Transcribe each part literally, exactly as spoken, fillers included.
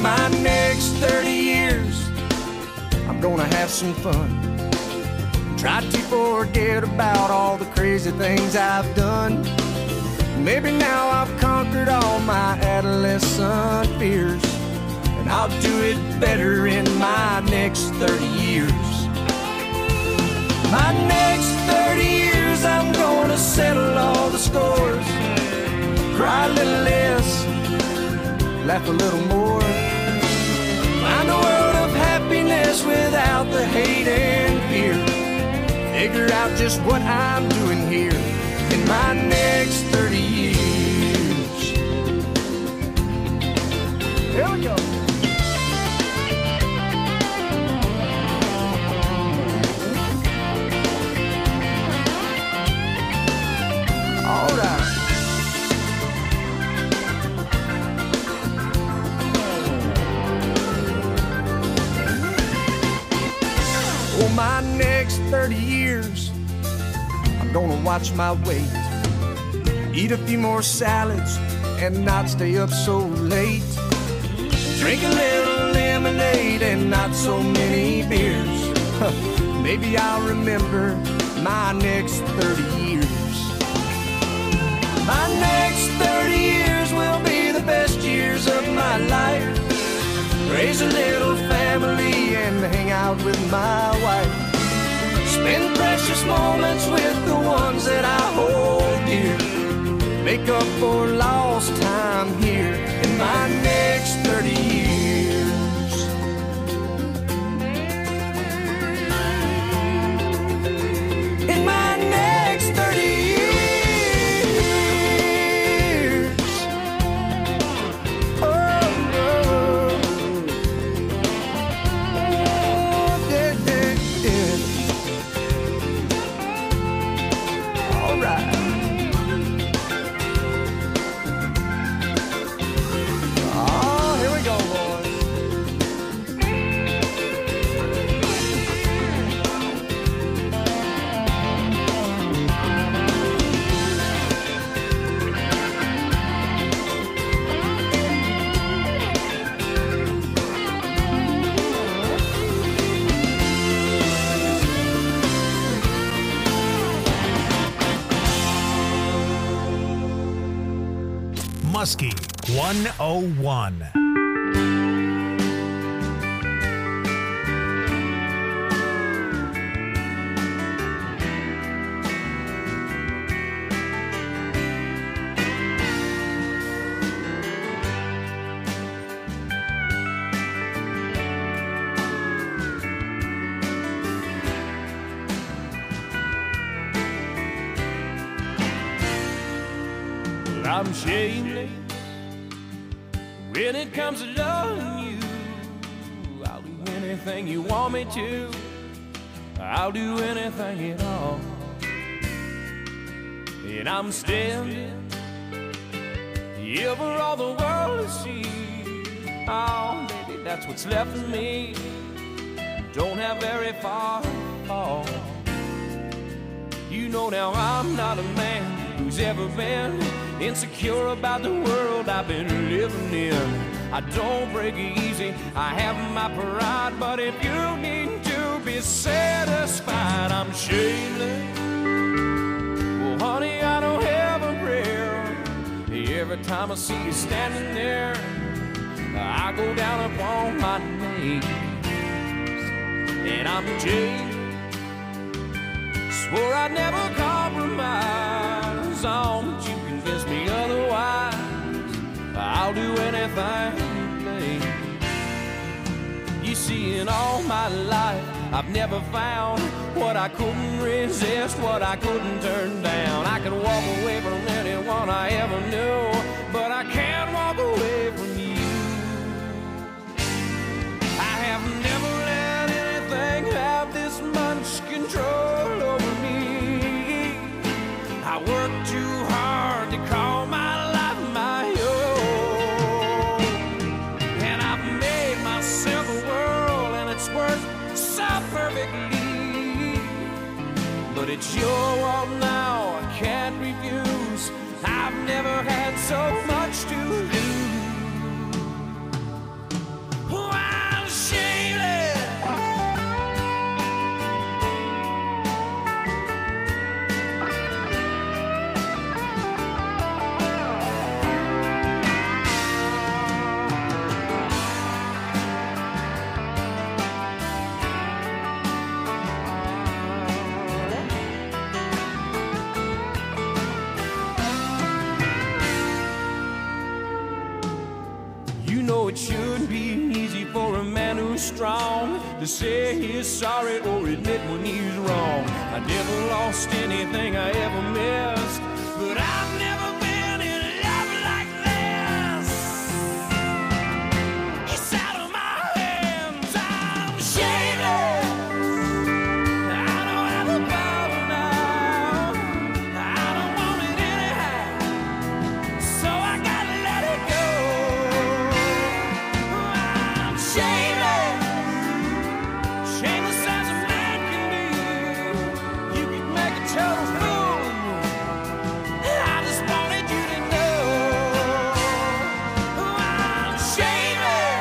my next thirty years, I'm gonna have some fun. Try to forget about all the crazy things I've done. Maybe now I've conquered all my adolescent fears, and I'll do it better in my next thirty years. My next thirty years, I'm gonna settle all the scores, cry a little less, laugh a little more, find a world of happiness without the hate and fear, figure out just what I'm doing here in my next thirty years. Here we go. All right. For my next thirty years, I'm gonna watch my weight, eat a few more salads and not stay up so late, drink a little lemonade and not so many beers. Maybe I'll remember my next thirty years. My next thirty years will be the best years of my life. Raise a little family and hang out with my wife. Spend precious moments with the ones that I hold dear. Make up for lost time here in my next thirty years. In my next thirty years. Muskie one oh one. I'm shameless when it comes to loving you. I'll do anything you want me to. I'll do anything at all. And I'm standing here for all the world to see. Oh, baby, that's what's left of me. Don't have very far to fall. You know now I'm not a man who's ever been insecure about the world I've been living in. I don't break easy, I have my pride, but if you need to be satisfied, I'm shameless. Well, honey, I don't have a prayer. Every time I see you standing there, I go down upon my knees. And I'm Jay, swore I'd never compromise on, but you convince me otherwise. I'll do anything you please. You see, in all my life, I've never found what I couldn't resist, what I couldn't turn down. I could walk away from anyone I ever knew, but I can't walk away from you. I have never let anything have this much control over me. I work too hard to call my life my own, and I've made myself a world, and it's worked so perfectly. But it's your world now, I can't refuse. I've never had so much to lose. know it shouldn't be easy for a man who's strong to say he's sorry or admit when he's wrong. I never lost anything I ever missed, but I've never been in love like this. It's out of my hands, I'm shaded. I don't have the power now. I don't want it anyhow, so I gotta let it go. I'm shaded, shameless as a man can be. You can make a total fool of me. I just wanted you to know I'm shaded.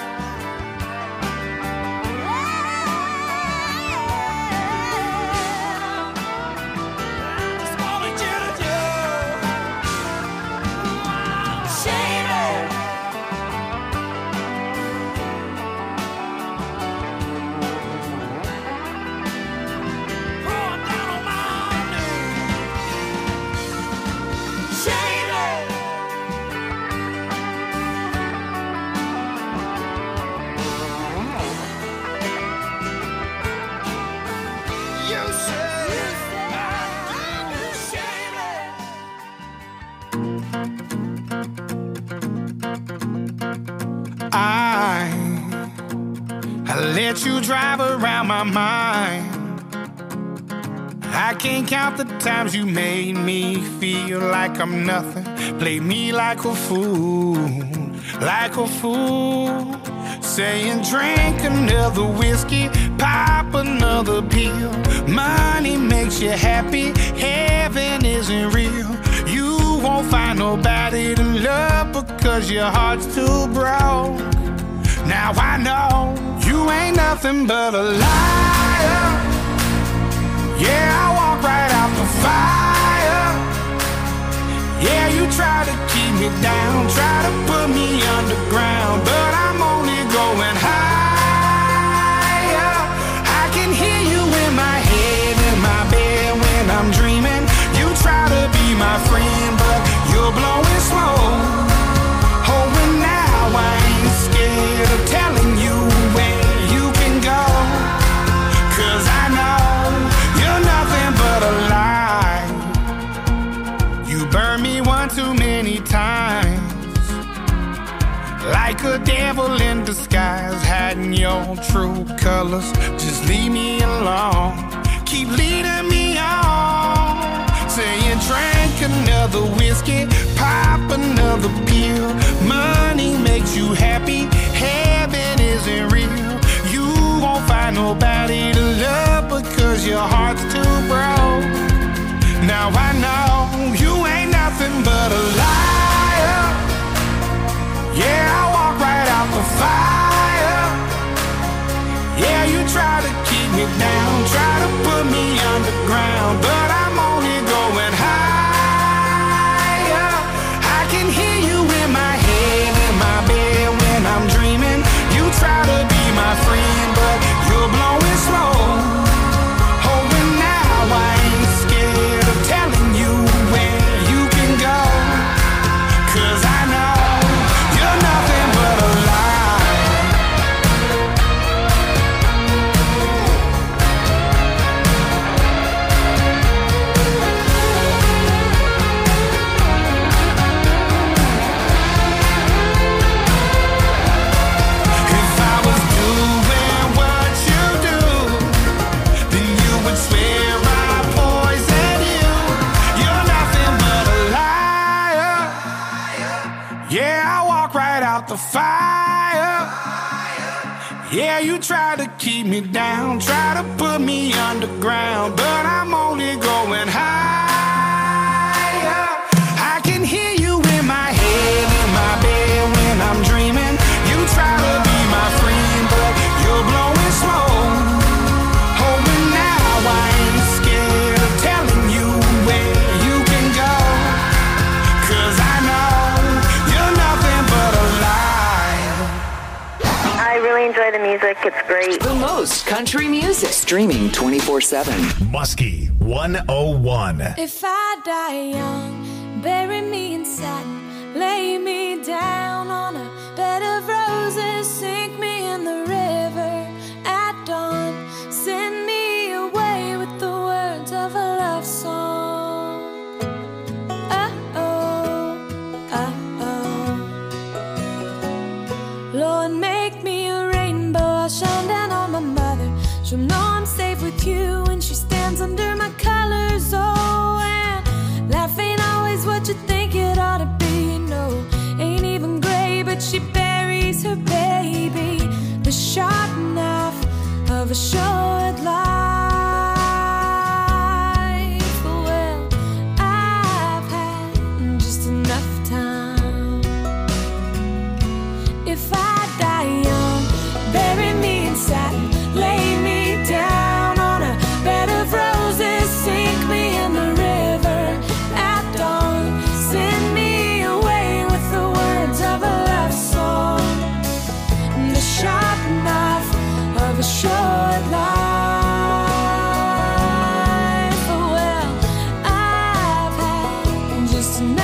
I just wanted you to know I'm shaded. Oh, I'm down on my knees. Shaded. You said I'm shaded. I, I let you drive around my mind. I can't count the times you made me feel like I'm nothing. Play me like a fool, like a fool. Saying drink another whiskey, pop another pill. Money makes you happy, heaven isn't real. You won't find nobody to love because your heart's too broke. Now I know you ain't nothing but a liar. Yeah, I walk right out the fire. Yeah, you try to keep me down, try to put me underground, but I'm only going higher. I can hear you in my head, in my bed when I'm dreaming. You try to be my friend, but you're blowing smoke. Oh, and now I ain't scared of telling you where you can go, 'cause I know you're nothing but a lie. You burned me one too many times, like a devil in disguise, hiding your true colors. Just leave me alone, keep leading me on. Saying drink another whiskey, pop another pill. Money makes you happy, heaven isn't real. You won't find nobody to love because your heart's too broke. Now I know you ain't nothing but a liar. Yeah, I walk right out the fire. Yeah, you try to keep me down, try to put me underground, but I'm only going higher. I can hear you in my head, in my bed when I'm dreaming. You try to be my friend, but you're blowing smoke. Oh, and now I ain't scared of telling you where you can go, 'cause I know you're nothing but a lie. If I was doing what you do, then you would swear I poison you. You're nothing but a liar. Yeah, I walk right out the fire. Yeah, you try to keep me down, try to put me underground, but I'm only going higher. I can hear you in my head, in my bed when I'm dreaming. You try to be my friend, but you're blowing smoke. Oh, and now I ain't scared of telling you where you can go, 'cause I know you're nothing but a lie. I really enjoy the music. It's great. The most country music. Streaming twenty-four seven. Muskie one oh one. If I die young, bury me in satin, lay me down on a bed of roses.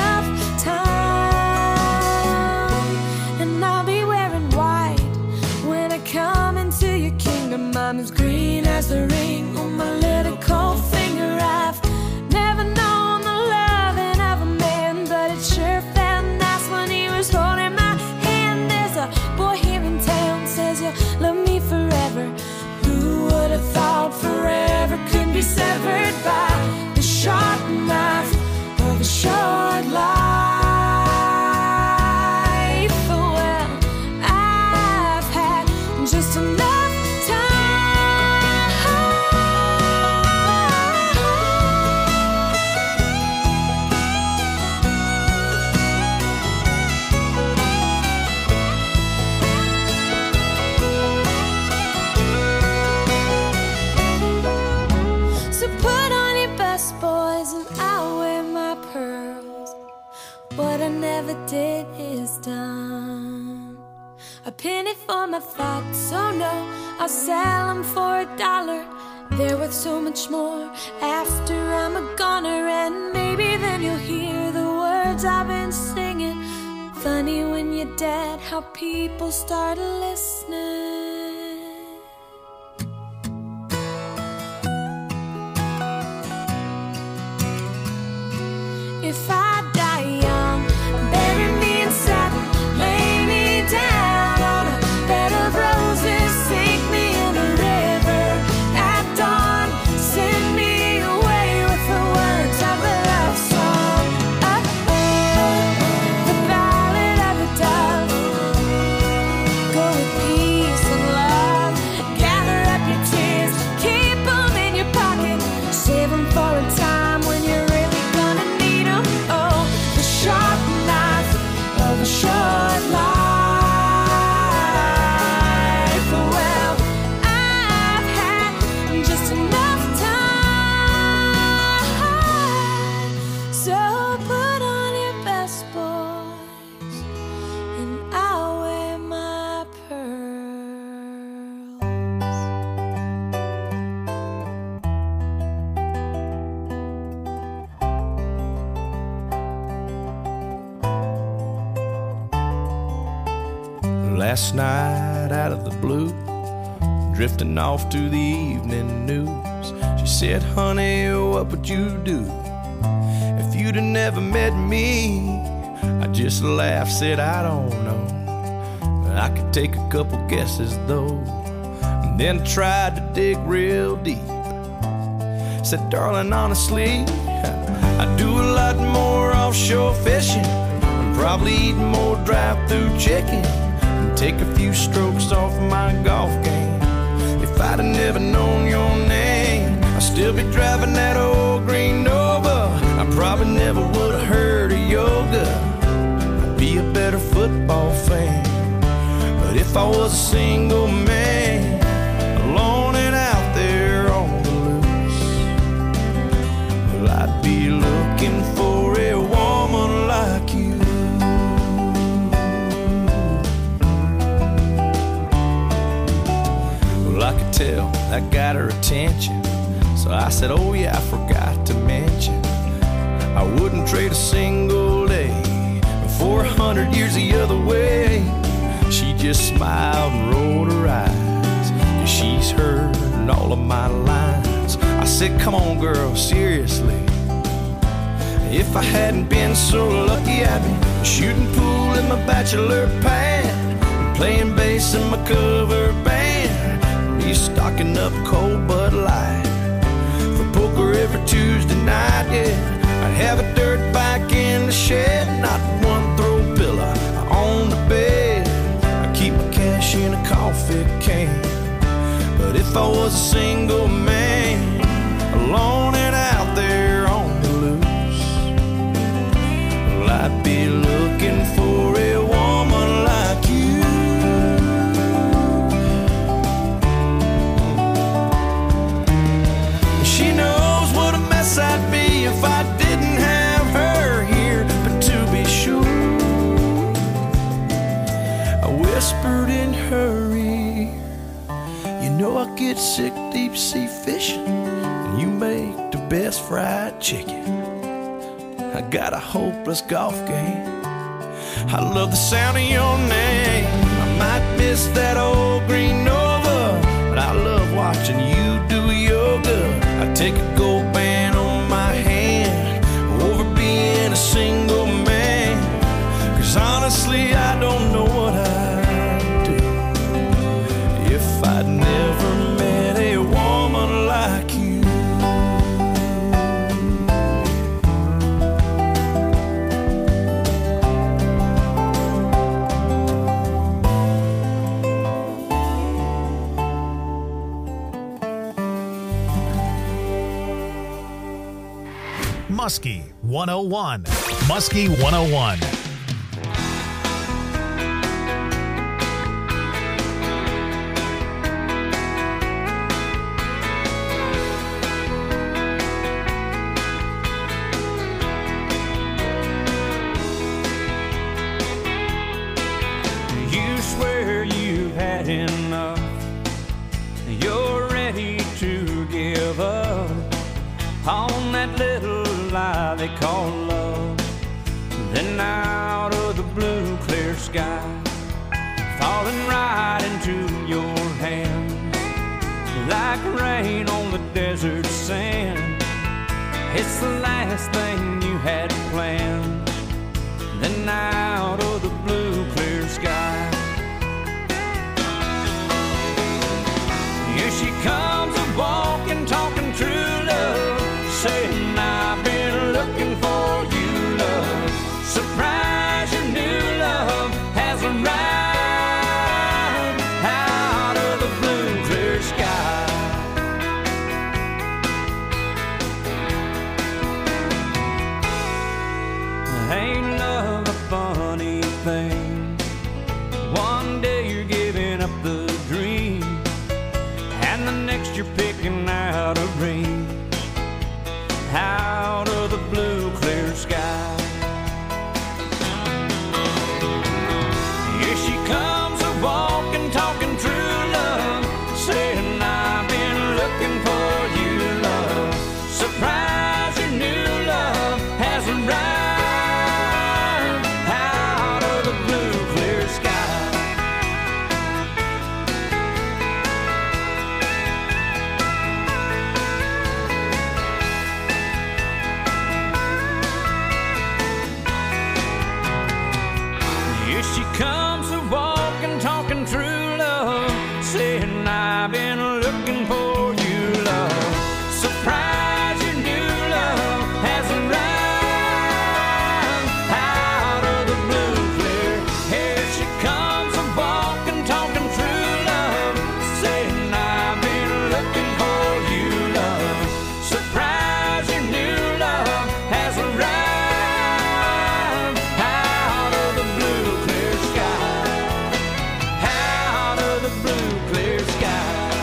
enough time, and I'll be wearing white when I come into your kingdom. I'm as green as the ring on my little cold finger. I've never known the loving of a man, but it sure felt nice when he was holding my hand. There's a boy here in town says you'll love me forever. Who would have thought forever could be severed by the sharp knife of a short life? Well, I've had just enough did is done. A penny for my thoughts, oh no, I'll sell them for a dollar. They're worth so much more after I'm a goner. And maybe then you'll hear the words I've been singing. Funny when you're dead how people start listening. If I die young, bury me in satin, lay me down on a bed of roses, sink me in a river at dawn, send me away with the words of a love song. Oh, oh, the ballad of a dove. Go with peace and love, gather up your tears, keep them in your pocket, save them for a time when you're really gonna need them. Oh, the sharp knife of a short life. Well, I've had just enough time, so put on your best, boys, and I'll wear my pearls. Last night out of the blue, drifting off to the evening news, she said, honey, what would you do if you'd have never met me? I just laughed, said, I don't know, but I could take a couple guesses though. And then tried to dig real deep. Said, darling, honestly, I do a lot more offshore fishing, and probably eat more drive-through chicken, take a few strokes off my golf game. If I'd have never known your name, I'd still be driving that old green Nova. I probably never would have heard of yoga. I'd be a better football fan. But if I was a single man, alone and out there on the loose, well, I'd be looking for a woman like you. I could tell that got her attention, so I said, oh yeah, I forgot to mention, I wouldn't trade a single day for a hundred years the other way. She just smiled and rolled her eyes, 'cause she's heard all of my lines. I said, come on girl, seriously, if I hadn't been so lucky, I'd be shooting pool in my bachelor pad, playing bass in my cover band, stocking up cold Bud Light for poker every Tuesday night. Yeah, I'd have a dirt bike in the shed, not one throw pillow on the bed. I keep my cash in a coffee can. But if I was a single man, alone and out there on the loose, well, I'd be looking for a woman like you. She knows what a mess I'd be if I didn't have her here. But to be sure, I whispered in her ear, you know I get sick deep sea fishing, and you make the best fried chicken. I got a hopeless golf game. I love the sound of your name. I might miss that old green Nova, but I love watching you do yoga. I take a gold band on my hand over being a single man, 'cause honestly I don't know what I'd do if I'd never met a woman like you. Muskie one oh one. Muskie one oh one. You swear you've had enough. You're ready to give up on that little lie they call love. Then out of the blue clear sky, falling right into your hands like rain on the desert sand. It's the last thing you had planned. Then out of the blue clear sky, here she comes a walking, talking true love, saying I've been looking for you, love. Surprise, your new love has arrived out of the blue clear sky. Ain't love a funny thing? One day you're giving up the dream, and the next you're picking out a ring out of the blue clear sky. Here she comes a walking, talking true love, saying I've been looking for you, love. Surprise, your new love has arrived out of the blue clear sky. Here she comes a walking, talking true love, saying I've been looking for you, love. Surprise, your new love has arrived out of the blue clear. Here she comes a walking, talking true love, saying I've been looking for you, love. Surprise, your new love has arrived out of the blue clear sky, out of the blue clear sky.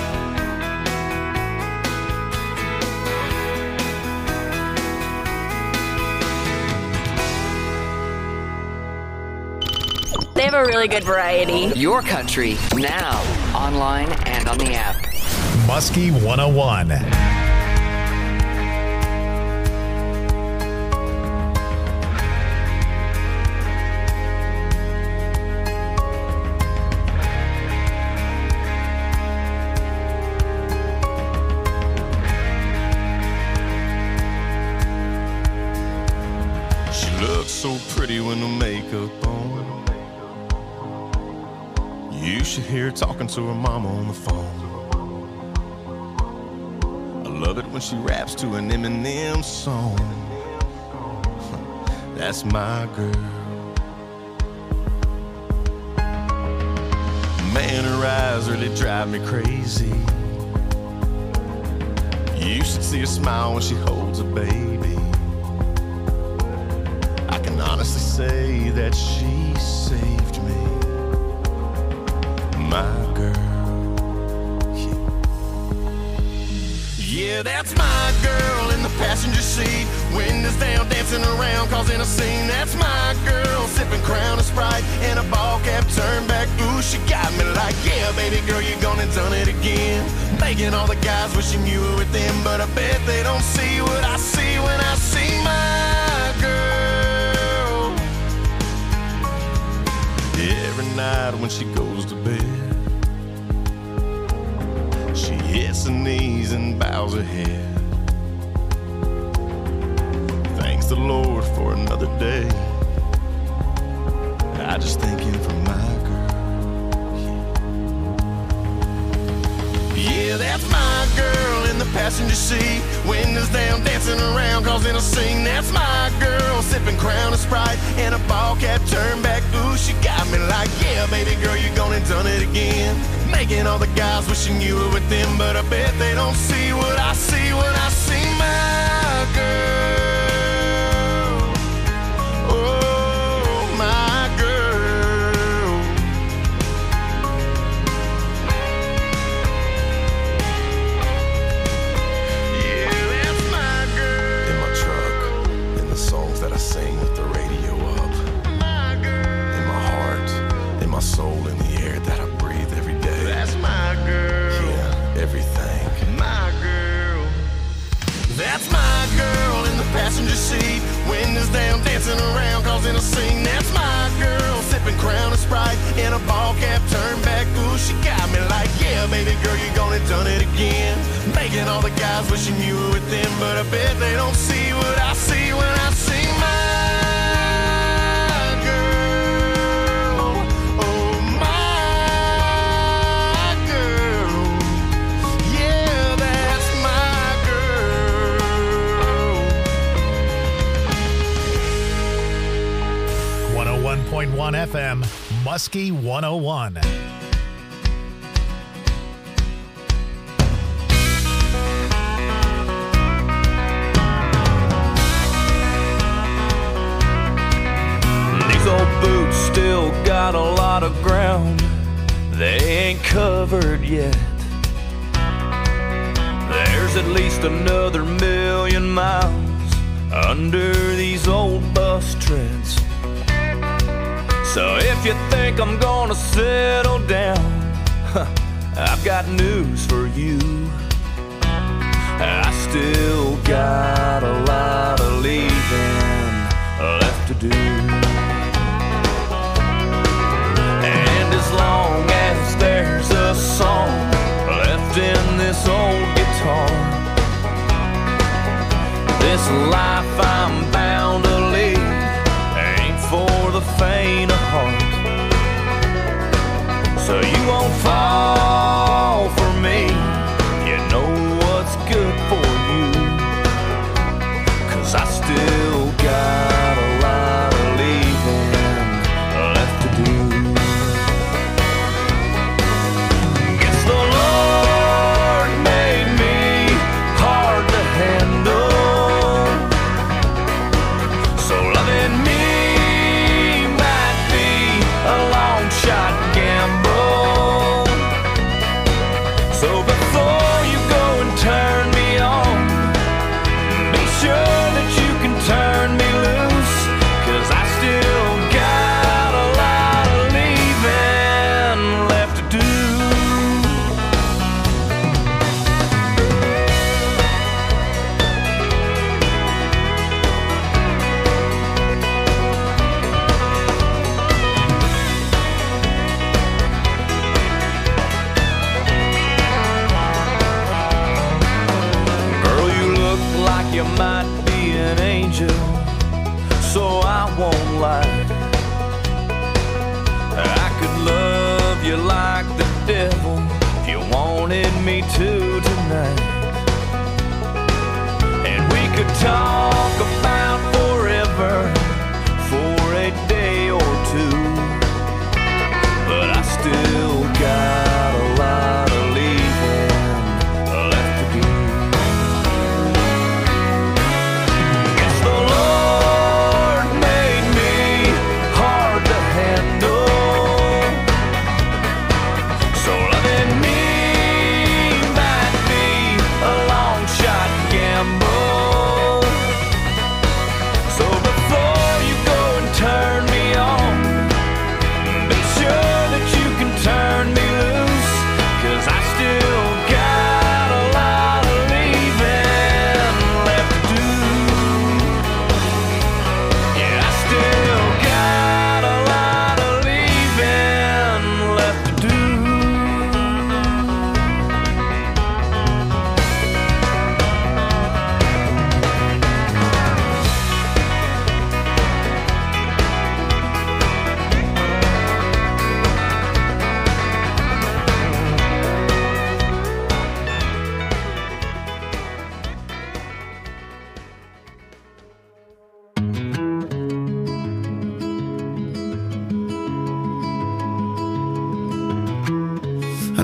They have a really good variety. Your country, now, online and on the app. Muskie one oh one. She looks so pretty with no makeup on. You should hear her talking to her mama on the phone. I love it when she raps to an Eminem song. That's my girl. Man, her eyes really drive me crazy. You should see her smile when she holds a baby. I can honestly say that she saved me. My girl, yeah. Yeah, that's my girl in the passenger seat. Windows down, dancing around, causing a scene. That's my girl, sipping Crown and Sprite and a ball cap turned back. Ooh, she got me like, yeah, baby girl, you gone and done it again. Making all the guys wishing you were with them, but I bet they don't see what I see when I see my girl. night when she goes to bed. She hits her knees and bows her head. Thanks the Lord for another day. I just thank him for my girl. Yeah, yeah, that's my girl in the passenger seat. Windows down, dancing around, causing a scene. That's my girl, sipping Crown and Sprite and a ball cap turned back. Ooh, she got me like, yeah, baby girl, you gone and done it again. Making all the guys wishing you were with them, but I bet they don't see what I see when I see my girl. Oh, my girl. Yeah, that's my girl. In my truck, in the songs that I sing with the radio up. My girl. In my heart, in my soul, in the air that I breathe every day. That's my girl. Yeah, everything. My girl. That's my girl in the passenger seat. Windows down, dancing around, causing a scene. That's my girl, sipping Crown and Sprite in a ball cap turned back. Ooh, she got me like, yeah, baby girl, you gone and done it again. Making all the guys wishing you were with them, but I bet they don't see what I see when I see my girl. Oh, my girl. Yeah, that's my girl. one oh one point one F M, Muskie one oh one. These old boots still got a lot of ground they ain't covered yet. There's at least another million miles under these old bus treads. So if you think I'm gonna settle down, huh, I've got news for you. I still got a lot of leaving left to do. And as long as there's a song left in this old guitar, this life I'm bound to lead ain't for the faint of heart. So you won't fall for me, you know what's good for you. 'Cause I still got a lot of leaving left to do. Guess the Lord made me hard to handle, so loving me might be a long shot gamble. So before you go and turn me on, be sure that you can turn me loose. 'Cause I still got a lot of leaving left to do. Girl, you look like you might be an angel, so I won't lie. I could love you like the devil if you wanted me to tonight. And we could talk about forever for a day or two. But I still got a lot of leaving left to do. Guess the Lord made me hard to handle, so loving me might be a long shot gamble.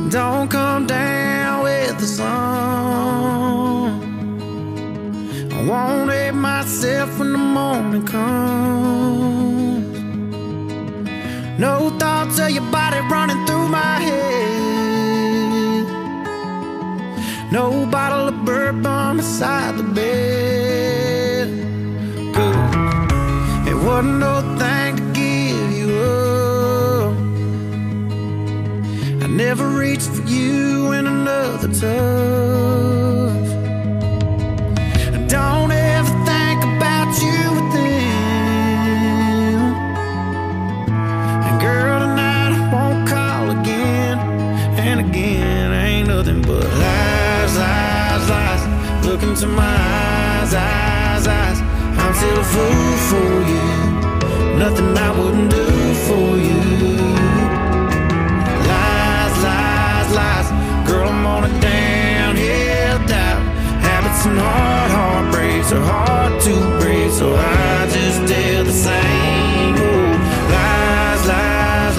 don't come down with the sun. I won't hate myself when the morning comes. No thoughts of your body running through my head. No bottle of bourbon beside the bed. Good. It wasn't no thing to give you up. I never reached for you in another touch. I don't ever think about you with them. And girl, tonight I won't call again. And again, ain't nothing but lies, lies, lies. Look into my eyes, eyes, eyes. I'm still a fool for you. Nothing I wouldn't do for you. Lies, lies, lies. Girl, I'm on a downhill dive. Habits and hard heartbreaks are hard to break, so I just tell the same old lies, lies,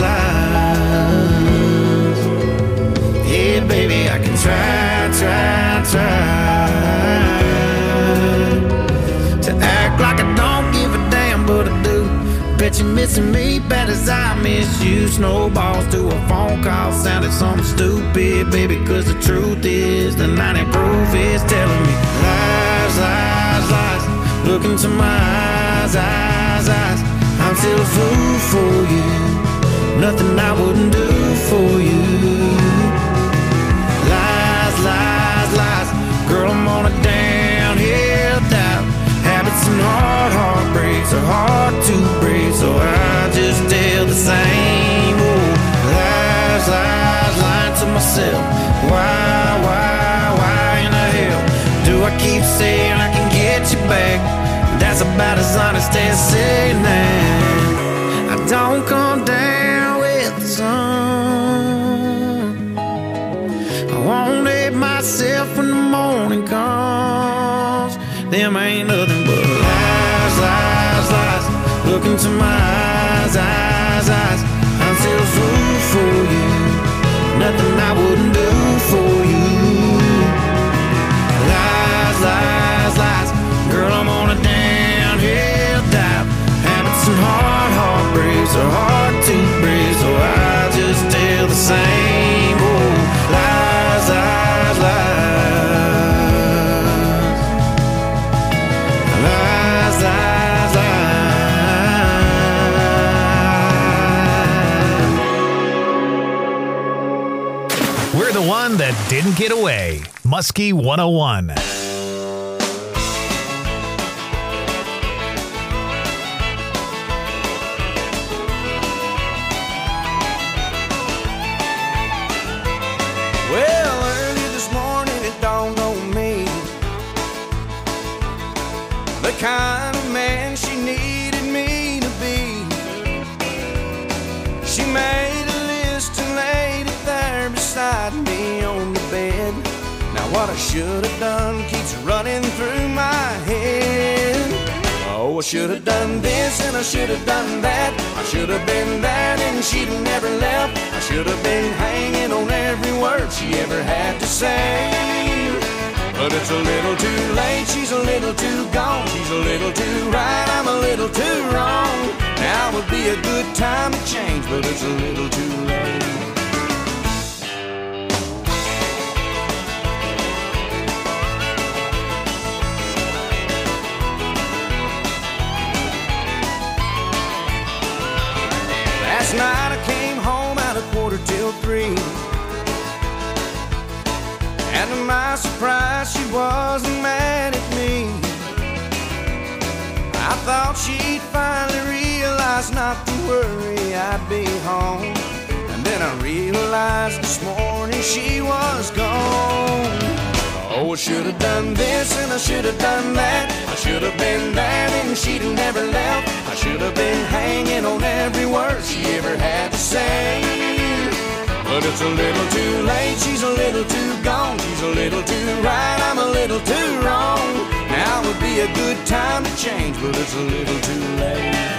lies. Yeah, baby, I can try, try, try to act like I don't give a damn, but I do. Bet you're missing me bad as I miss you. Snowballs to a phone call sounded something stupid, baby, cause the truth is the ninety proof is telling me lies, lies, lies. Look into my eyes, eyes, eyes. I'm still a fool for you. Nothing I wouldn't do for you. Lies, lies, lies. Girl, I'm on a downhill dive. Habits and hard heartbreaks are hard to break, so I just tell the same old lies, lies, lying to myself. Why, why, why in the hell do I keep saying I can get you back? That's about as honest as saying that I don't come down with the sun. I won't hate myself when the morning comes. Them ain't nothing but lies, lies, lies. Look into my eyes, eyes, eyes. I'm still a fool for you. Nothing I wouldn't do for you. Lies, lies, lies. Girl, I'm on a downhill dive. Habits and hard heartbreaks are hard to break, so I just tell the same old lies, lies, lies. Lies, lies, lies. We're the one that didn't get away. Muskie one oh one. Well, early this morning it dawned on me the kind of man she needed me to be. She made a list and laid it there beside me on the bed. Now what I should have done keeps running through my head. Oh, I should have done this and I should have done that. I should have been that and she'd have never left. I should have been hanging on every word she ever had to say. But it's a little too late, she's a little too gone. She's a little too right, I'm a little too wrong. Now would be a good time to change, but it's a little too late. Last night I came home at a quarter till three, and to my surprise she wasn't mad at me. I thought she'd finally realize not to worry, I'd be home. And then I realized this morning she was gone. Oh, I should have done this and I should have done that. I should have been that and she'd have never left. I should have been hanging on every word she ever had to say. But it's a little too late, she's a little too gone. She's a little too right, I'm a little too wrong. Now would be a good time to change, but it's a little too late.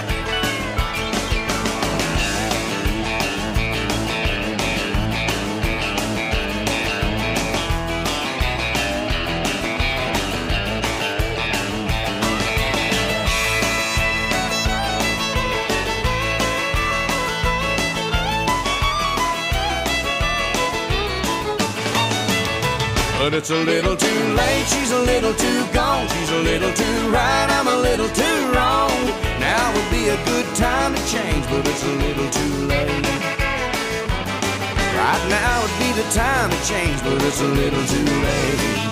but it's a little too late. She's a little too gone. She's a little too right. I'm a little too wrong. Now would be a good time to change, but it's a little too late. Right now would be the time to change, but it's a little too late.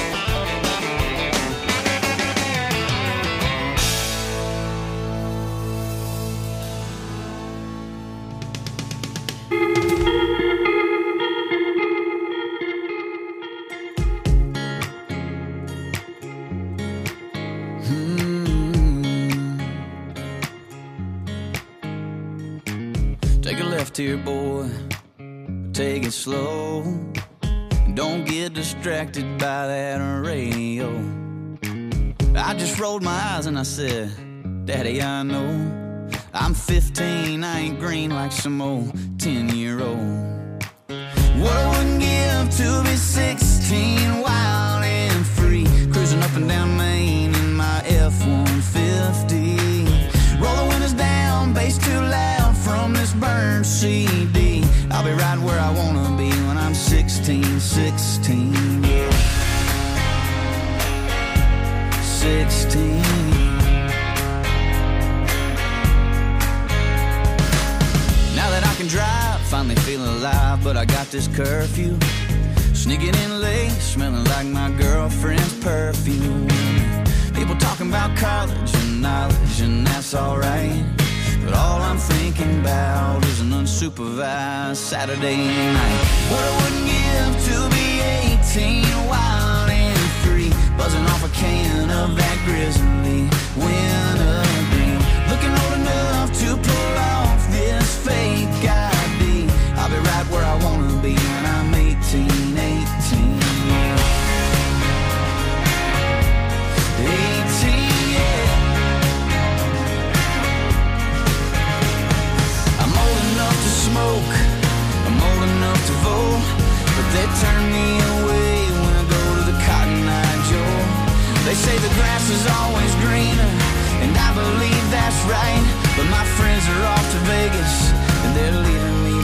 Here, boy, take it slow. Don't get distracted by that radio. I just rolled my eyes and I said, Daddy, I know I'm fifteen, I ain't green like some old ten-year-old. What I wouldn't give to be sixteen, wild and free, cruising up and down Main in my F one fifty. Roll the windows down, bass too loud from this burned C D. I'll be right where I wanna be when I'm sixteen, sixteen, yeah. sixteen. Now that I can drive, finally feeling alive, but I got this curfew. Sneaking in late, smelling like my girlfriend's perfume. People talking about college and knowledge, and that's alright. But all I'm thinking about is an unsupervised Saturday night. What I wouldn't give to be eighteen, wild and free, buzzing off a can of that grizzly wintergreen. Looking old enough to pull off this fake I D. I'll be right where I wanna be when I'm eighteen, eighteen, yeah. eighteen, yeah. I'm old enough to smoke, I'm old enough to vote, but they turn me away when I go to the Cotton Eye Joe. They say the grass is always greener, and I believe that's right, but my friends are off to Vegas, and they're leaving me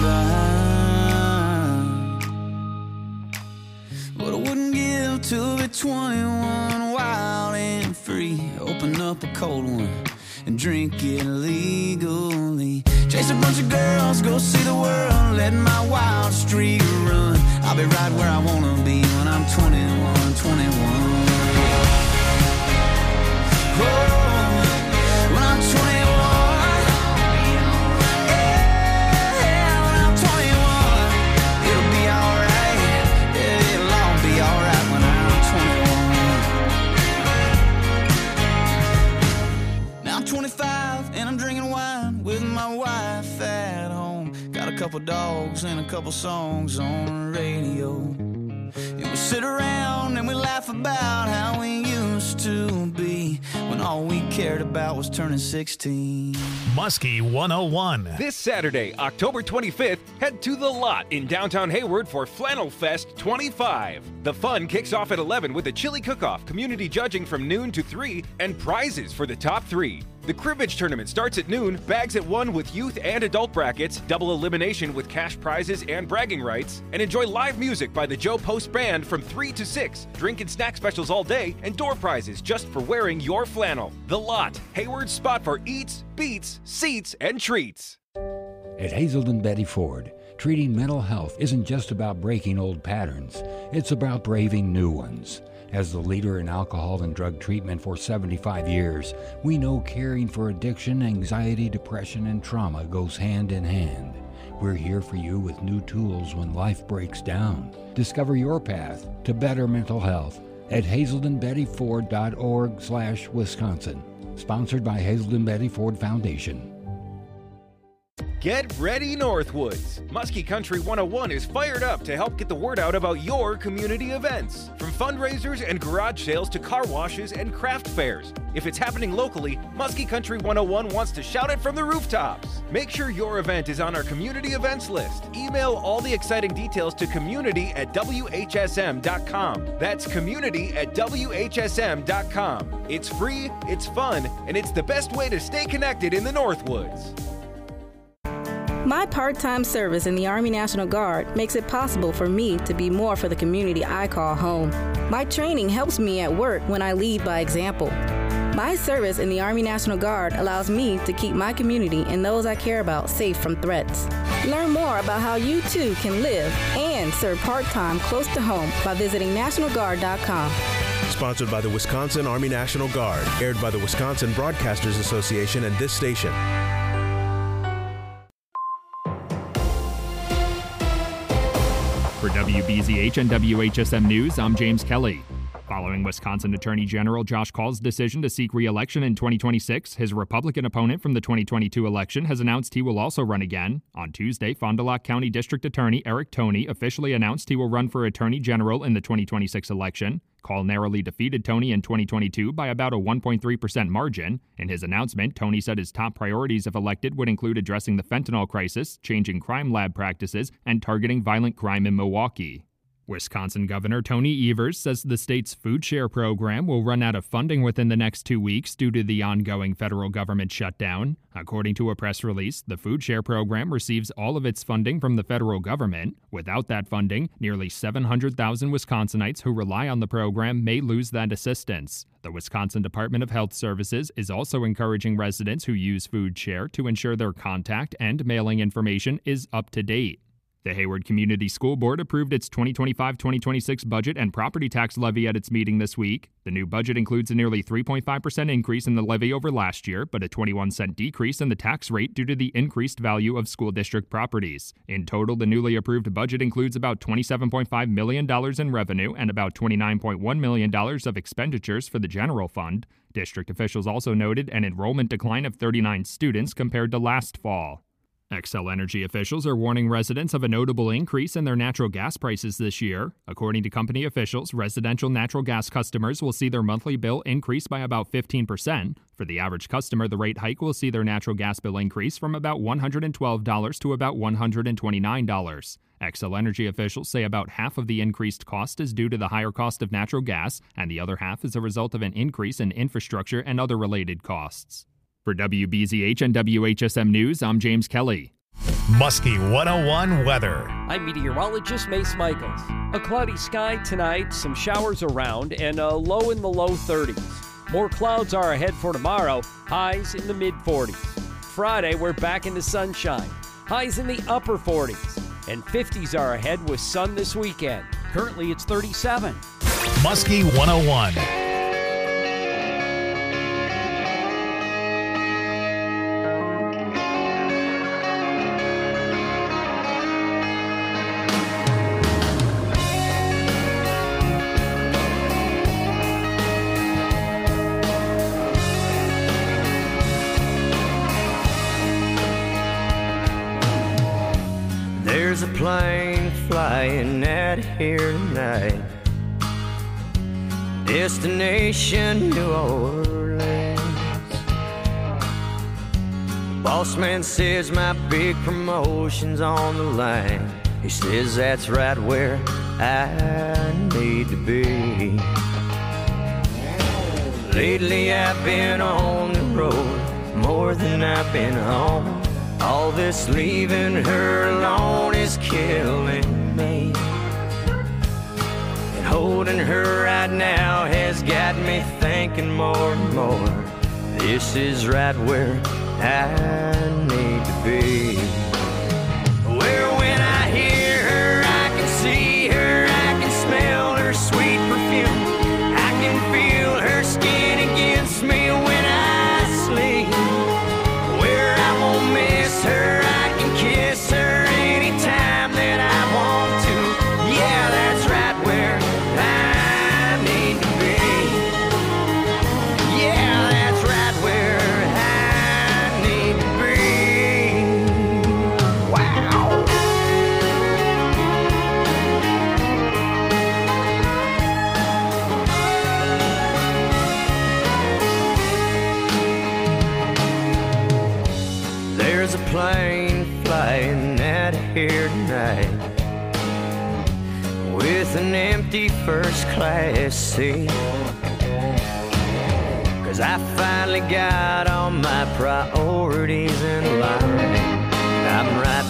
behind. What I wouldn't give to be twenty-one, wild and free, open up a cold one and drink it legally. Chase a bunch of girls, go see the world, let my wild streak run. I'll be right where I wanna be when I'm twenty-one, twenty-one. Oh, when I'm twenty-one, yeah, when I'm twenty-one, it'll be alright, yeah, it'll all be alright when I'm twenty-one. Now I'm twenty-five and I'm drinking wine with my wife at home. Got a couple dogs and a couple songs on the radio. And we sit around and we laugh about how we used to be when all we cared about was turning sixteen. Muskie one oh one. This Saturday, October twenty-fifth, head to The Lot in downtown Hayward for Flannel Fest twenty-five. The fun kicks off at eleven with a chili cook-off, community judging from noon to three, and prizes for the top three. The cribbage tournament starts at noon, bags at one with youth and adult brackets, double elimination with cash prizes and bragging rights, and enjoy live music by the Joe Post Band from three to six, drink and snack specials all day, and door prizes just for wearing your flannel. The Lot, Hayward's spot for eats, beats, seats, and treats. At Hazelden Betty Ford, treating mental health isn't just about breaking old patterns, it's about braving new ones. As the leader in alcohol and drug treatment for seventy-five years, we know caring for addiction, anxiety, depression, and trauma goes hand in hand. We're here for you with new tools when life breaks down. Discover your path to better mental health at hazelden betty ford dot org slash Wisconsin. Sponsored by Hazelden Betty Ford Foundation. Get ready, Northwoods! Muskie Country one oh one is fired up to help get the word out about your community events. From fundraisers and garage sales to car washes and craft fairs. If it's happening locally, Muskie Country one oh one wants to shout it from the rooftops. Make sure your event is on our community events list. Email all the exciting details to community at w h s m dot com. That's community at w h s m dot com. It's free, it's fun, and it's the best way to stay connected in the Northwoods. My part-time service in the Army National Guard makes it possible for me to be more for the community I call home. My training helps me at work when I lead by example. My service in the Army National Guard allows me to keep my community and those I care about safe from threats. Learn more about how you too can live and serve part-time close to home by visiting national guard dot com. Sponsored by the Wisconsin Army National Guard. Aired by the Wisconsin Broadcasters Association and this station. For W B Z H and W H S M News, I'm James Kelly. Following Wisconsin Attorney General Josh Kaul's decision to seek re-election in twenty twenty-six, his Republican opponent from the twenty twenty-two election has announced he will also run again. On Tuesday, Fond du Lac County District Attorney Eric Toney officially announced he will run for Attorney General in the twenty twenty-six election. Kaul narrowly defeated Toney in twenty twenty-two by about a one point three percent margin. In his announcement, Toney said his top priorities if elected would include addressing the fentanyl crisis, changing crime lab practices, and targeting violent crime in Milwaukee. Wisconsin Governor Tony Evers says the state's food share program will run out of funding within the next two weeks due to the ongoing federal government shutdown. According to a press release, the food share program receives all of its funding from the federal government. Without that funding, nearly seven hundred thousand Wisconsinites who rely on the program may lose that assistance. The Wisconsin Department of Health Services is also encouraging residents who use food share to ensure their contact and mailing information is up to date. The Hayward Community School Board approved its twenty twenty-five twenty twenty-six budget and property tax levy at its meeting this week. The new budget includes a nearly three point five percent increase in the levy over last year, but a twenty-one cent decrease in the tax rate due to the increased value of school district properties. In total, the newly approved budget includes about twenty-seven point five million dollars in revenue and about twenty-nine point one million dollars of expenditures for the general fund. District officials also noted an enrollment decline of thirty-nine students compared to last fall. Xcel Energy officials are warning residents of a notable increase in their natural gas prices this year. According to company officials, residential natural gas customers will see their monthly bill increase by about fifteen percent. For the average customer, the rate hike will see their natural gas bill increase from about one hundred twelve dollars to about one hundred twenty-nine dollars. Xcel Energy officials say about half of the increased cost is due to the higher cost of natural gas, and the other half is a result of an increase in infrastructure and other related costs. For W B Z H and W H S M News, I'm James Kelly. Muskie one oh one weather. I'm meteorologist Mace Michaels. A cloudy sky tonight, some showers around, and a low in the low thirties. More clouds are ahead for tomorrow, highs in the mid forties. Friday, we're back into sunshine, highs in the upper forties. And fifties are ahead with sun this weekend. Currently, it's thirty-seven. Muskie one oh one. There's a plane flying out of here tonight, destination New Orleans. Boss man says my big promotion's on the line. He says that's right where I need to be. Lately I've been on the road more than I've been home. All this leaving her alone is killing me. And holding her right now has got me thinking more and more. This is right where I need to be. Where when I hear her, I can see her, I can smell her sweet perfume. I can feel her skin against me when I sleep. Where I won't miss her, I can kiss her anytime that I want to. Yeah, that's right where I need to be. Yeah, that's right where I need to be. Wow. There's a plane flying out of here tonight with an empty first class seat. Cause I finally got all my priorities in line. I'm right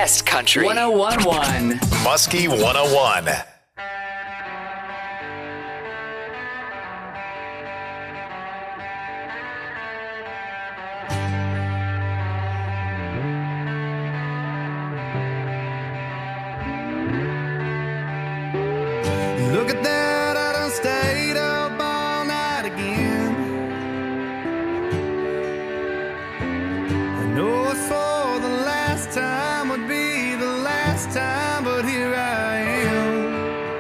West Country one oh one point one. Muskie one oh one. Look at that, I done stayed up all night again. I know I swore the last time would be the last time, but here I am.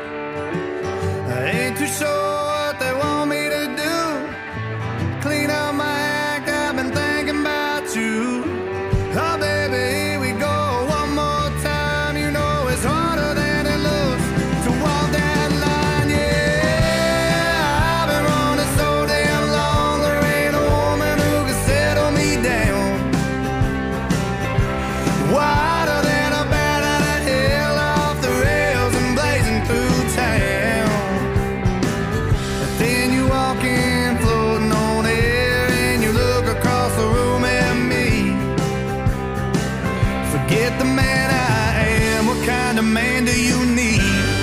I ain't too sure what they want me to do. Clean up my act, I've been thinking about you. Oh baby, here we go one more time. You know it's harder than it looks to walk that line, yeah. I've been running so damn long, there ain't a woman who can settle me down. Wider than a bat out of hell, off the rails and blazing through town. But then you walk in, floating on air, and you look across the room at me. Forget the man I am, what kind of man do you need?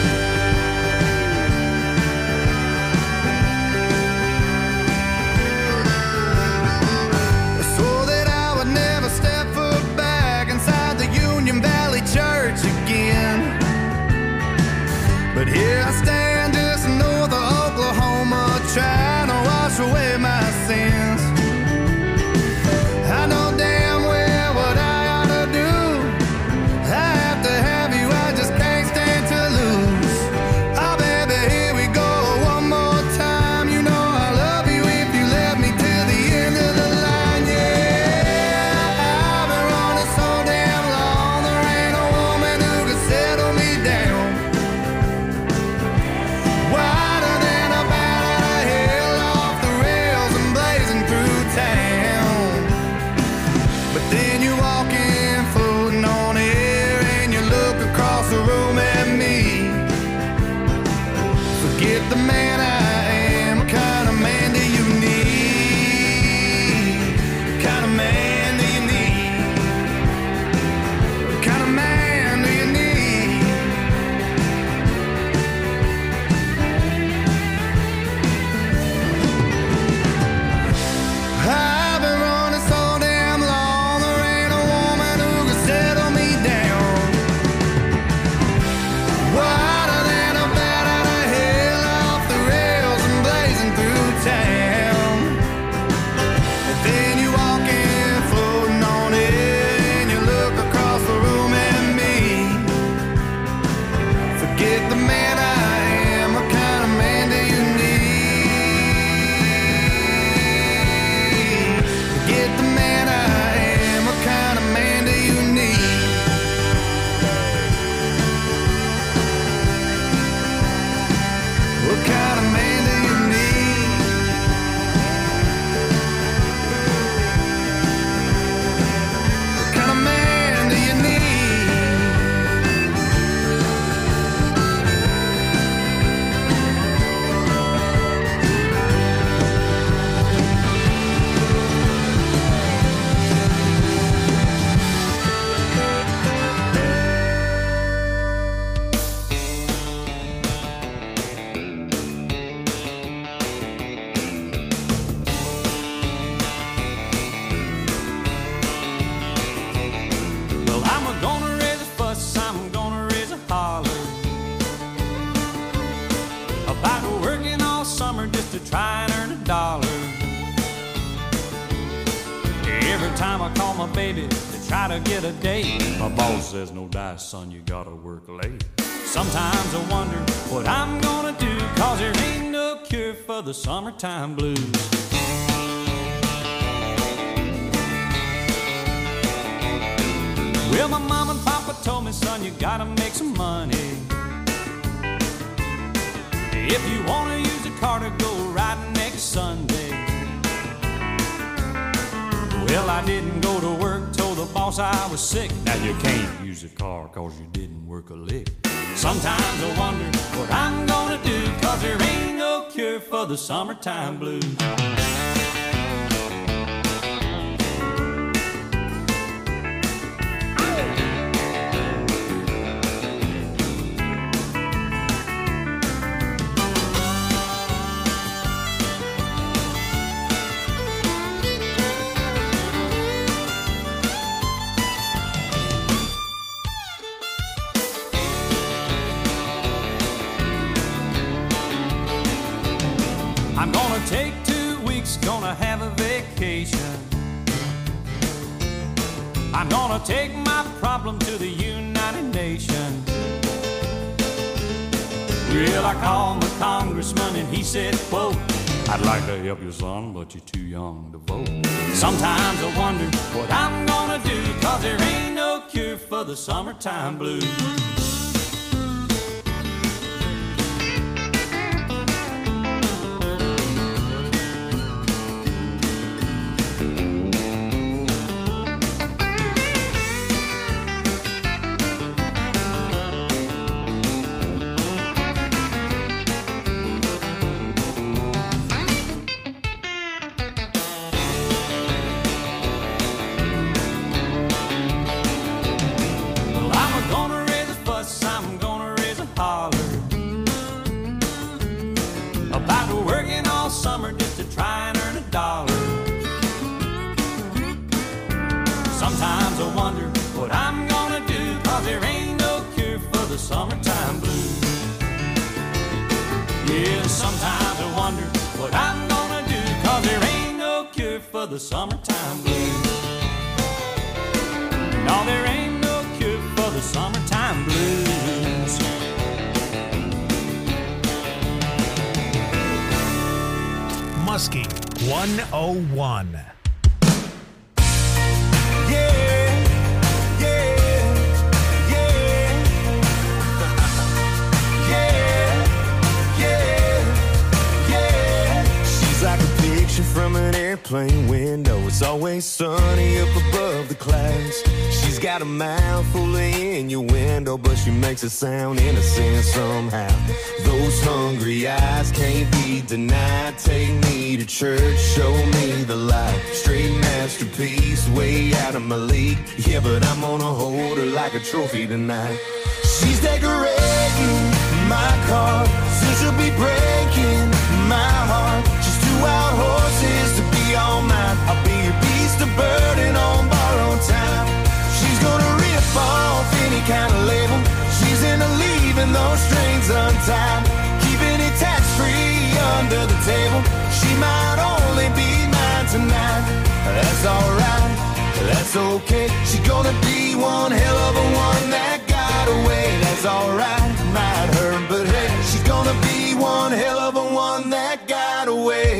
I swore that I would never step foot back inside the Union Valley Church again. But here I stand just north of Oklahoma, trying to wash away my sins. I know damn well what I ought to do. I have to have you, I just can't stand to lose. Oh baby, here we go one more time. You know I love you if you let me to the end of the line, yeah. I've been running so damn long, there ain't a woman who can settle me down. Wider than a bat out of hell, off the rails and blazing through town. But then you walk in, floating on air, and you look across the room at me. Forget the man I am, what kind of man do you need? What kind of man do you need? What kind of man do you need? I've been running so damn long, there ain't a woman who can settle me down. Wider than a bat out of hell, off the rails and blazing through town. And then you walk in, floating on air, and you look across the room at me. Forget the man I am, what kind of man do you need? Forget the man I am, what kind of man do you need? What kind of man do you need? What kind of man do you need? Well, I'm gonna raise a fuss, I'm gonna raise a holler about working all summer just to try and earn a dollar. Every time I call my baby to try to get a date, my boss says, no dice, son, you gotta work late. Sometimes I wonder what I'm gonna do, cause there ain't no cure for the summertime blues. Well, my mom and papa told me, son, you gotta make some money. If you wanna use a car to go riding next Sunday. Well, I didn't go to work, told the boss I was sick. Now you can't use a car cause you didn't work a lick. Sometimes I wonder what I'm gonna do, cause there ain't no cure for the summertime blues. I'm gonna take my problem to the United Nations. Well, I called my congressman and he said, quote, I'd like to help you, son, but you're too young to vote. Sometimes I wonder what I'm gonna do, cause there ain't no cure for the summertime blues. Summertime blues. Yeah, sometimes I wonder what I'm gonna do, cause there ain't no cure for the summertime blues. No, there ain't no cure for the summertime blues. Muskie one oh one. From an airplane window, it's always sunny up above the clouds. She's got a mouth full of innuendo, but she makes it sound innocent somehow. Those hungry eyes can't be denied. Take me to church, show me the light. Straight masterpiece, way out of my league. Yeah, but I'm gonna hold her like a trophy tonight. She's decorating my car, soon she'll be breaking my heart. She's two wild horses to be all mine. I'll be your beast of burden on borrowed time. She's gonna rip off any kind of label. She's into leaving those strings untied, keeping it tax-free under the table. She might only be mine tonight. That's alright, that's okay. She's gonna be one hell of a one that got away. That's alright, might hurt, but hey, she's gonna be one hell of a one that got away.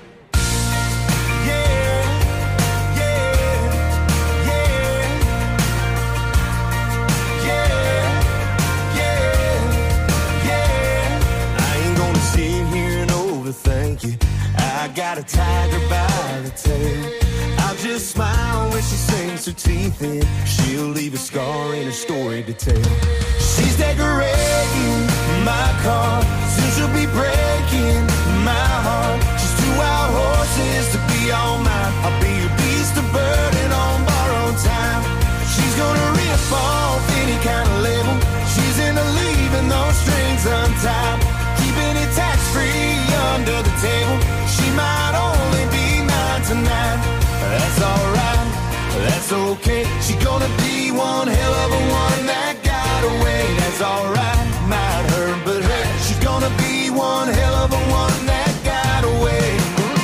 Thank you. I got a tiger by the tail. I'll just smile when she sinks her teeth in. She'll leave a scar in her story to tell. She's decorating my car, soon she'll be breaking my heart. She's two wild horses to be all mine. I'll be your beast of burden on borrowed time. She's gonna rip off any kind of label. She's into leaving those strings untied, keeping it tax-free under the table. She might only be mine tonight. That's alright, that's okay. She's gonna be one hell of a one that got away. That's alright, might hurt, but hey, she's gonna be one hell of a one that got away.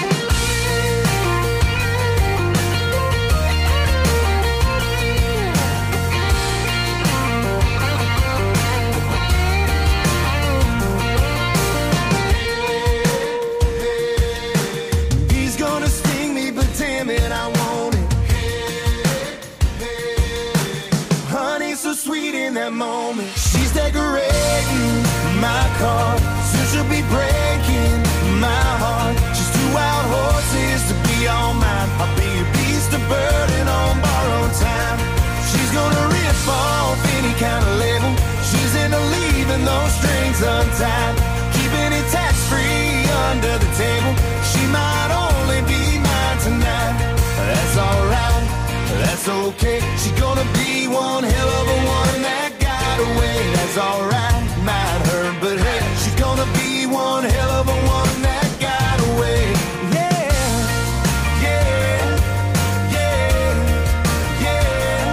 Moment. She's decorating my car, soon she'll be breaking my heart. She's two wild horses to be all mine. I'll be a beast of burden on borrowed time. She's gonna rip off any kind of label. She's into leaving those strings untied, keeping it tax-free under the table. She might only be mine tonight. That's alright, that's okay. She's gonna be one hell of a one that away. That's alright, might hurt, but hey, she's gonna be one hell of a one that got away. Yeah, yeah, yeah, yeah,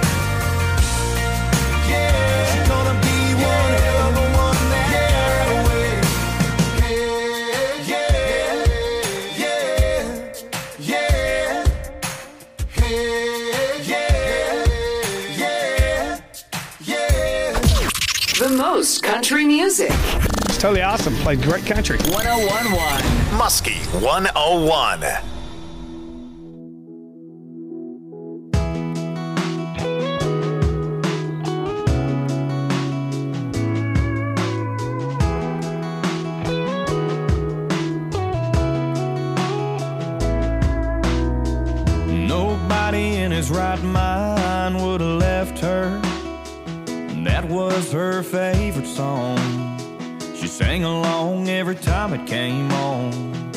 yeah. She's gonna be one hell of a one that got away. Yeah, yeah, yeah, yeah, yeah, yeah. The most country music. It's totally awesome. Played great country. one oh one point one. Muskie one oh one. Nobody in his right mind would have left her. That was her favorite song. She sang along every time it came on.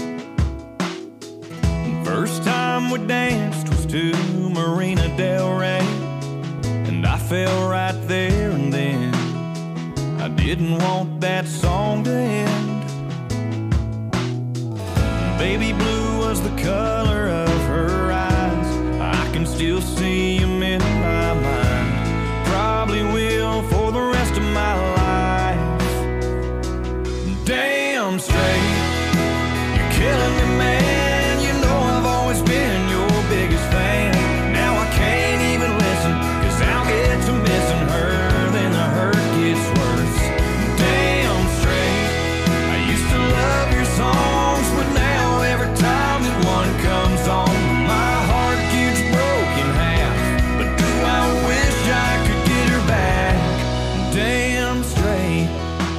First time we danced was to Marina Del Rey, and I fell right there and then. I didn't want that song to end. Baby blue was the color of her eyes. I can still see them in my mind. Probably will for the rest of my life. Damn straight, you're killing me, man. You know I've always been your biggest fan. Now I can't even listen, cause I'll get to missing her, then the hurt gets worse. Damn straight, I used to love your songs, but now every time that one comes on, my heart gets broken half. But do I wish I could get her back? Damn straight.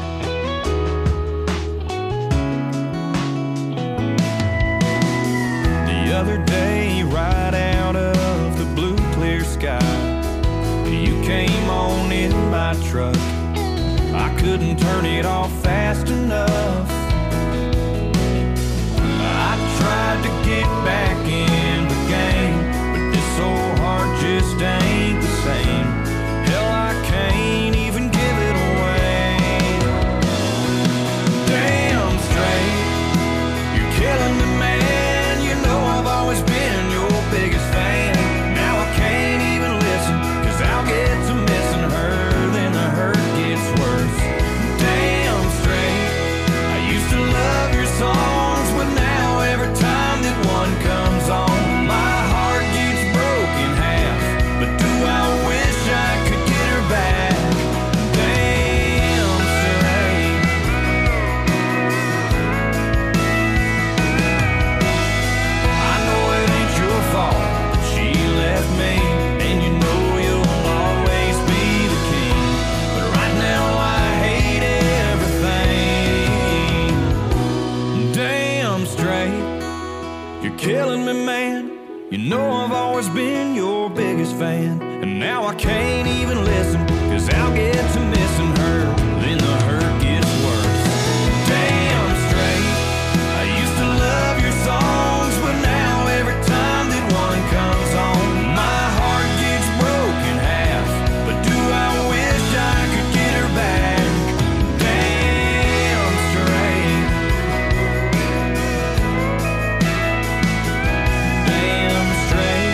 The other day, right out of the blue clear sky, you came on in my truck. I couldn't turn it off fast enough. I tried to get back in the game, but this old heart just ain't the same. Hell, I can't even give it away. Damn straight, you're killing me, man. You know I've always been your biggest fan. Now I can't even listen, cause I'll get to missing her, then the hurt gets worse. Damn straight, I used to love your songs, but now every time that one comes on, my heart gets broken half. But do I wish I could get her back? Damn straight. I know it ain't your fault that she left me, and you know you'll always be the king. But right now I hate everything. Damn straight, you're killing me, man. You know I've always been your biggest fan, and now I can't even listen, cause I'll get to missing her, then the hurt gets worse. Damn straight, I used to love your songs, but now every time that one comes on, my heart gets broken half. But do I wish I could get her back? Damn straight. Damn straight.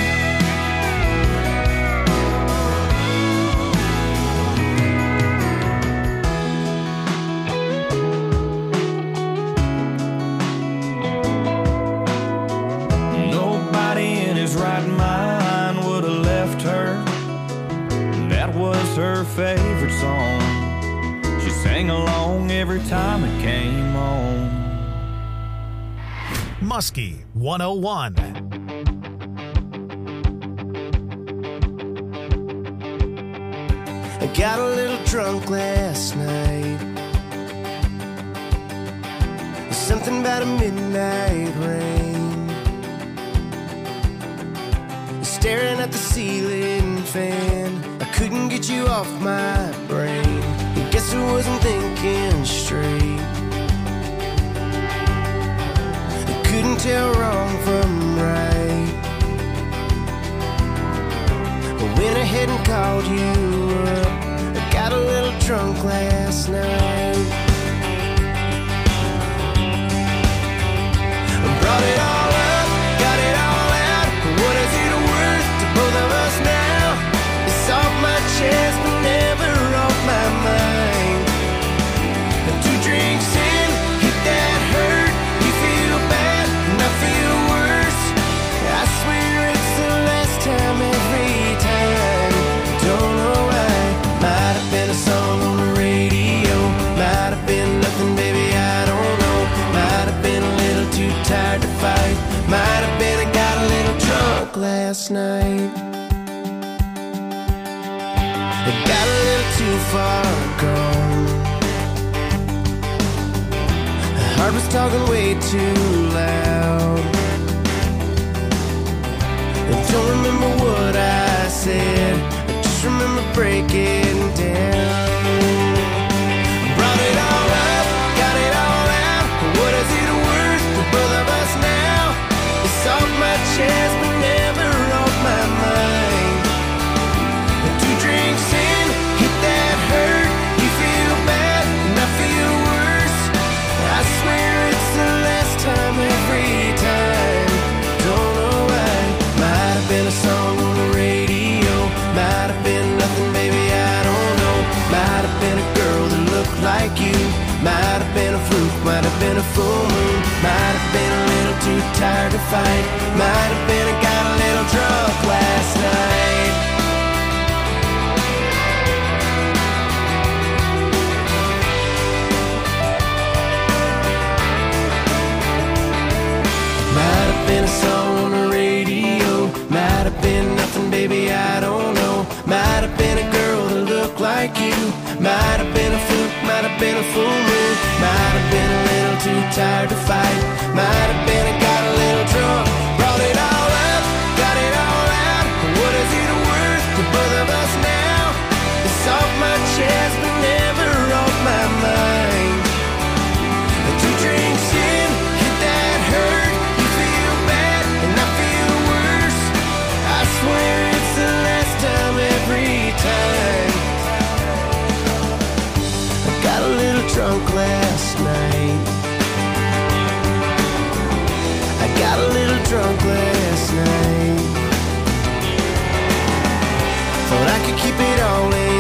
Nobody in his right mind would have left her. That was her favorite song. She sang along every time it came on. Muskie one oh one. I got a little drunk last night. There's something about a midnight rain, staring at the ceiling fan. I couldn't get you off my brain. I guess I wasn't thinking straight. I couldn't tell wrong from right. I went ahead and called you up. I got a little drunk last night. I brought it all up, got it all out. What is it worth to both of us now? It's off my chest but never off my mind. And two drinks in, hit that hurt. You feel bad and I feel worse. I swear it's the last time every time. Don't know why. Might have been a song on the radio. too far gone. The heart was talking way too loud. I don't remember what I said, I just remember breaking down. I brought it all up, got it all out. What is it worth for both of us now? It's off my chest but never off my mind. Two drinks in, hit that hurt. You feel bad and I feel worse. I swear it's the last time every time. Don't know why. Might have been a song on the radio, might have been nothing, baby, I don't know. Might have been a girl that looked like you, might have been a fluke, might have been a full moon, might have been a little too tired to fight, might have been a got a little drunk last night. Might have been a song on the radio, might have been nothing, baby, I don't know. Might have been a girl that looked like you, might have been a fluke, might have been a full moon, might have been a little too tired to fight, might have been a got a little drunk. Brought it all up, got it all out. What is it worth to both of us now? It's off my chest but never off my mind. Two drinks in, hit that hurt. You feel bad and I feel worse. I swear it's the last time every time. I got a little drunk last night. I got a little drunk last night. Thought I could keep it all in